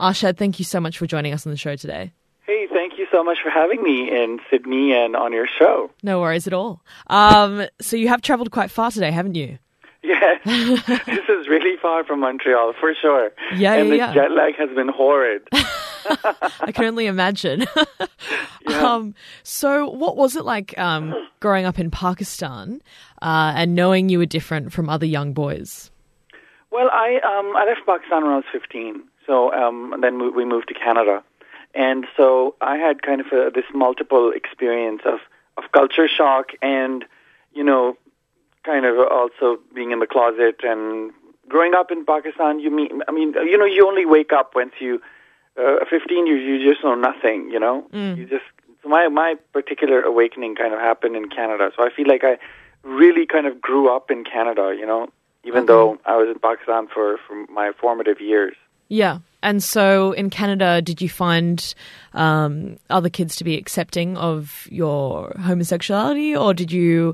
Arshad, thank you so much for joining us on the show today. Hey, thank you so much for having me in Sydney and on your show. No worries at all. So you have travelled quite far today, haven't you? Yes, this is really far from Montreal, for sure. And the jet lag has been horrid. I can only imagine. Yeah. So what was it like growing up in Pakistan and knowing you were different from other young boys? Well, I left Pakistan when I was 15, so then we moved to Canada. And so I had kind of this multiple experience of culture shock and, kind of also being in the closet. And growing up in Pakistan, you only wake up once you, 15, you just know nothing, So my particular awakening kind of happened in Canada. So I feel like I really kind of grew up in Canada, even though I was in Pakistan for my formative years. Yeah. And so in Canada, did you find other kids to be accepting of your homosexuality, or did you,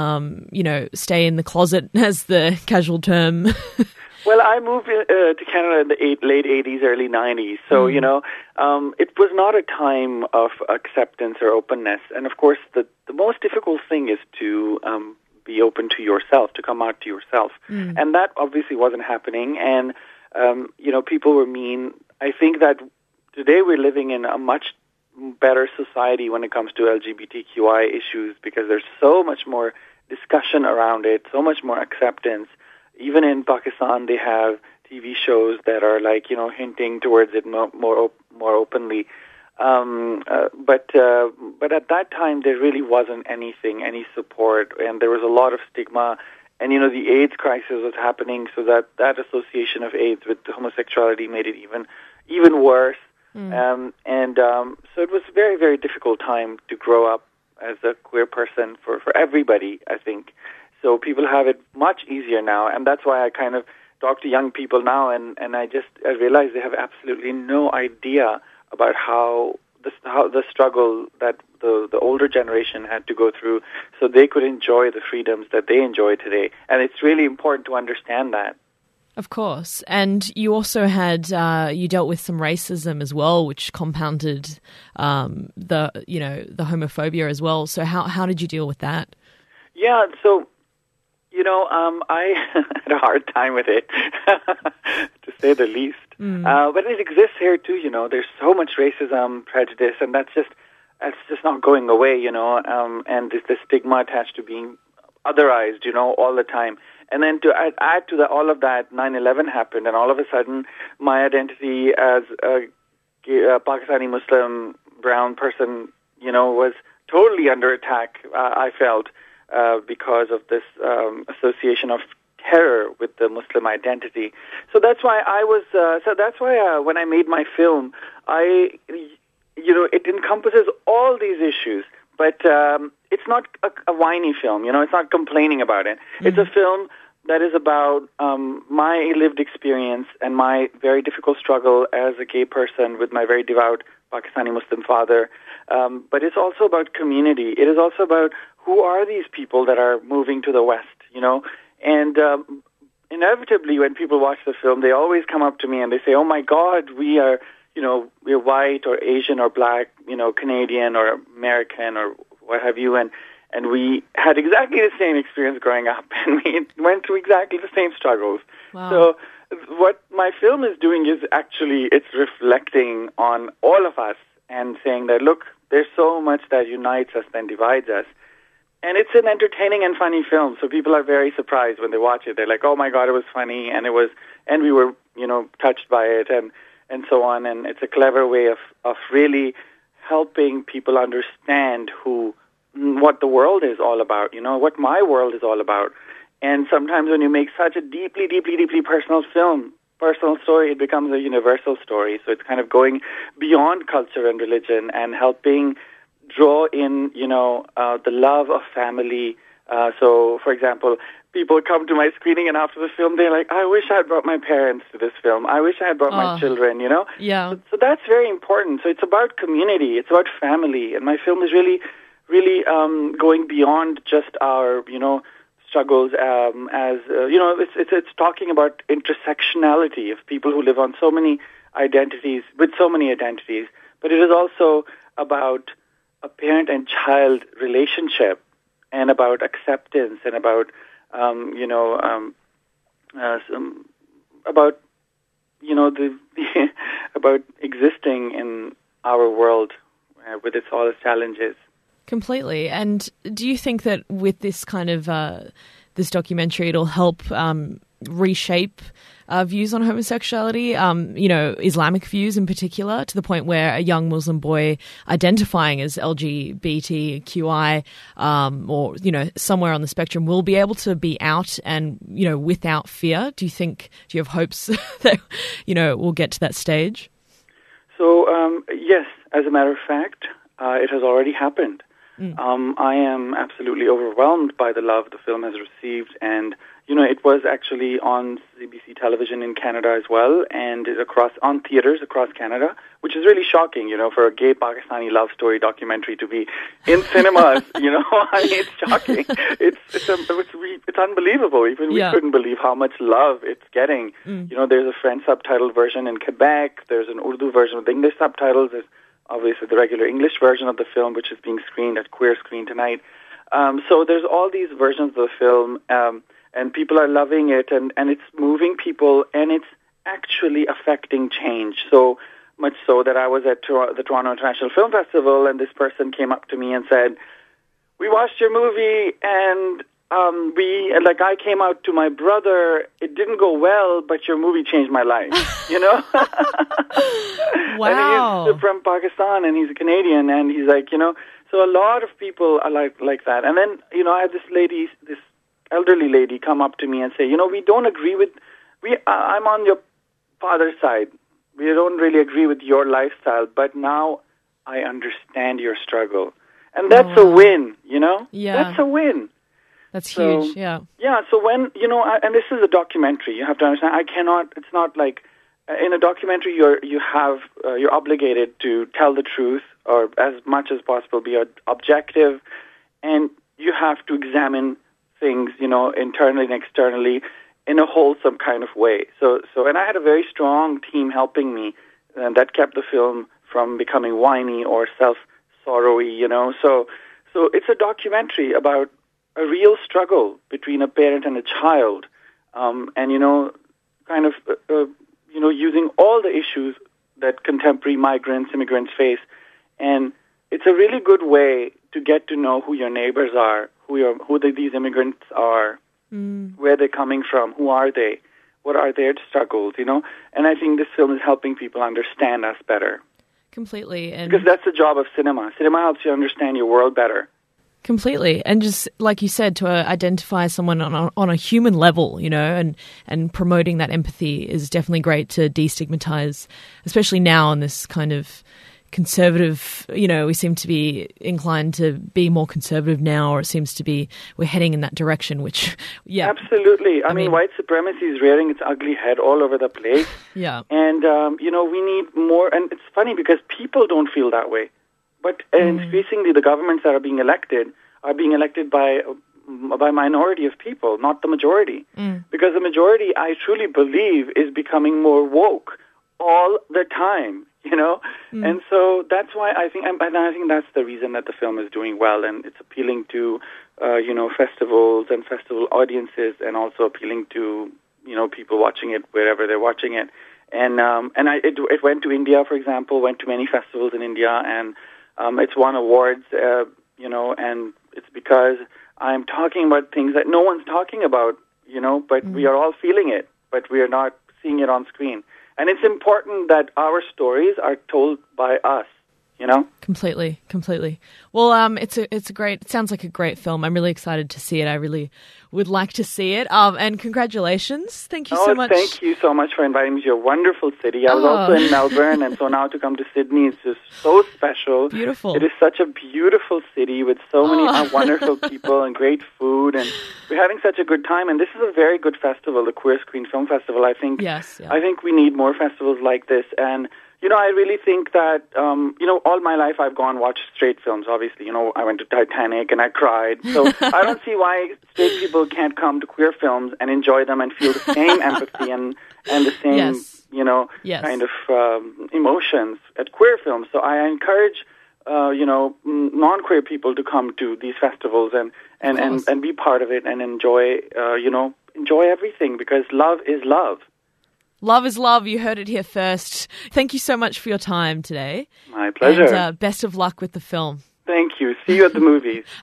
stay in the closet, as the casual term? Well, I moved to Canada in the late 80s, early 90s. So, it was not a time of acceptance or openness. And, of course, the most difficult thing is to be open to yourself, to come out to yourself. And that obviously wasn't happening. And people were mean. I think that today we're living in a much better society when it comes to LGBTQI issues because there's so much more discussion around it, so much more acceptance. Even in Pakistan, they have TV shows that are hinting towards it more openly. But at that time, there really wasn't any support, and there was a lot of stigma. And, the AIDS crisis was happening, so that association of AIDS with homosexuality made it even worse. So it was a very, very difficult time to grow up as a queer person for everybody, I think. So people have it much easier now, and that's why I kind of talk to young people now, and I realize they have absolutely no idea about how the struggle that the older generation had to go through so they could enjoy the freedoms that they enjoy today. And it's really important to understand that. Of course. And you also had, you dealt with some racism as well, which compounded the homophobia as well. So how did you deal with that? Yeah, so, I had a hard time with it, to say the least. But it exists here too, there's so much racism, prejudice, and that's just not going away, and there's the stigma attached to being otherized, all the time. And then to add to all of that, 9/11 happened, and all of a sudden my identity as a Pakistani Muslim brown person, was totally under attack, I felt, because of this association of terror with the Muslim identity. So that's why when I made my film, it encompasses all these issues, but it's not a whiny film, it's not complaining about it. It's a film that is about my lived experience and my very difficult struggle as a gay person with my very devout Pakistani Muslim father. But it's also about community. It is also about who are these people that are moving to the West, And inevitably, when people watch the film, they always come up to me and they say, "Oh my God, we're white or Asian or black, Canadian or American or what have you," and we had exactly the same experience growing up, and we went through exactly the same struggles. Wow. So what my film is doing is actually it's reflecting on all of us and saying that, look, there's so much that unites us than divides us. And it's an entertaining and funny film, so people are very surprised when they watch it. They're like, "Oh my God, it was funny," and we were, touched by it, and so on. And it's a clever way of really helping people understand what the world is all about. What my world is all about. And sometimes when you make such a deeply, deeply, deeply personal story, it becomes a universal story. So it's kind of going beyond culture and religion and helping draw in, the love of family. So, for example, people come to my screening and after the film, they're like, "I wish I had brought my parents to this film. I wish I had brought my children," Yeah. So that's very important. So it's about community. It's about family. And my film is really, really going beyond just our, struggles it's talking about intersectionality of people who live on so many identities, with so many identities, but it is also about a parent and child relationship and about acceptance and about, about existing in our world with all its challenges. Completely. And do you think that with this kind of this documentary, it'll help reshape views on homosexuality, Islamic views in particular, to the point where a young Muslim boy identifying as LGBTQI or, somewhere on the spectrum will be able to be out and, without fear? Do you have hopes that, we'll get to that stage? So, yes, as a matter of fact, it has already happened. I am absolutely overwhelmed by the love the film has received, and it was actually on CBC television in Canada as well, and on theaters across Canada, which is really shocking, for a gay Pakistani love story documentary to be in cinemas. I mean, it's shocking. It's unbelievable. Even we couldn't believe how much love it's getting. There's a French subtitled version in Quebec. There's an Urdu version with English subtitles. There's obviously the regular English version of the film, which is being screened at Queer Screen tonight. So there's all these versions of the film, and people are loving it, and it's moving people, and it's actually affecting change. So much so that I was at the Toronto International Film Festival, and this person came up to me and said, "We watched your movie, and I came out to my brother. It didn't go well, but your movie changed my life." Wow. And he's from Pakistan, and he's a Canadian, and he's like, so a lot of people are like that. And then, I had this elderly lady come up to me and say, we don't agree with, I'm on your father's side. We don't really agree with your lifestyle, but now I understand your struggle. And that's a win, Yeah. That's a win. That's huge, yeah. Yeah, so when, and this is a documentary, you have to understand, it's not like, in a documentary you're obligated to tell the truth, or as much as possible be objective, and you have to examine things, internally and externally in a wholesome kind of way. So and I had a very strong team helping me, and that kept the film from becoming whiny or self-sorrowy, So it's a documentary about a real struggle between a parent and a child, using all the issues that contemporary immigrants face. And it's a really good way to get to know who your neighbors are, who these immigrants are, where they're coming from, who are they, what are their struggles, And I think this film is helping people understand us better. Completely. Because that's the job of cinema. Cinema helps you understand your world better. Completely. And just like you said, to identify someone on a human level, and promoting that empathy is definitely great to destigmatize, especially now in this kind of conservative, we seem to be inclined to be more conservative now, or it seems to be we're heading in that direction, which, yeah. Absolutely. I mean, white supremacy is rearing its ugly head all over the place. Yeah. And, we need more, and it's funny because people don't feel that way. But increasingly, the governments that are being elected by minority of people, not the majority. Because the majority, I truly believe, is becoming more woke all the time, And so that's why I think that's the reason that the film is doing well, and it's appealing to, festivals and festival audiences, and also appealing to, people watching it wherever they're watching it. And it went to India, for example, went to many festivals in India, and it's won awards, and it's because I'm talking about things that no one's talking about, but we are all feeling it, but we are not seeing it on screen. And it's important that our stories are told by us, Completely. Well, it sounds like a great film. I'm really excited to see it. I really would like to see it. And congratulations. Thank you so much. Thank you so much for inviting me to your wonderful city. I was also in Melbourne, and so now to come to Sydney is just so special. Beautiful. It is such a beautiful city with so many wonderful people and great food, and we're having such a good time. And this is a very good festival, the Queer Screen Film Festival. I think we need more festivals like this. And I really think that, all my life I've watched straight films, obviously. I went to Titanic and I cried. So I don't see why straight people can't come to queer films and enjoy them and feel the same empathy and and the same, Yes. Yes. kind of emotions at queer films. So I encourage, non-queer people to come to these festivals and be part of it and enjoy everything, because love is love. Love is love. You heard it here first. Thank you so much for your time today. My pleasure. And best of luck with the film. Thank you. See you at the movies.